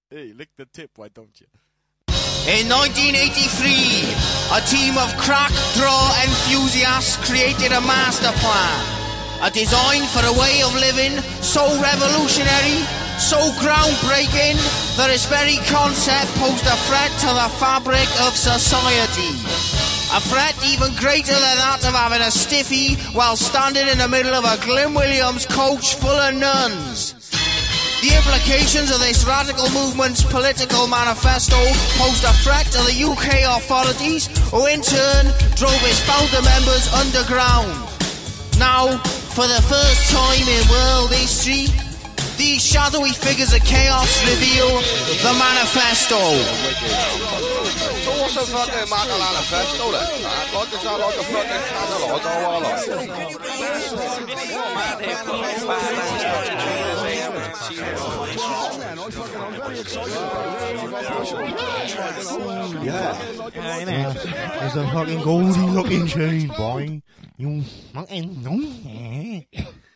Hey, lick the tip, why don't you? In 1983, a team of crack draw enthusiasts created a master plan. A design for a way of living so revolutionary, so groundbreaking, that its very concept posed a threat to the fabric of society. A threat even greater than that of having a stiffy while standing in the middle of a Glyn Williams coach full of nuns. The implications of this radical movement's political manifesto posed a threat to the UK authorities, who in turn drove its founder members underground. Now, for the first time in world history, these shadowy figures of chaos reveal the manifesto. So what's a fucking manifesto then? Like, is that like a fucking catalogue or Yeah, it's a fucking goldie looking chain, boy. You fucking know.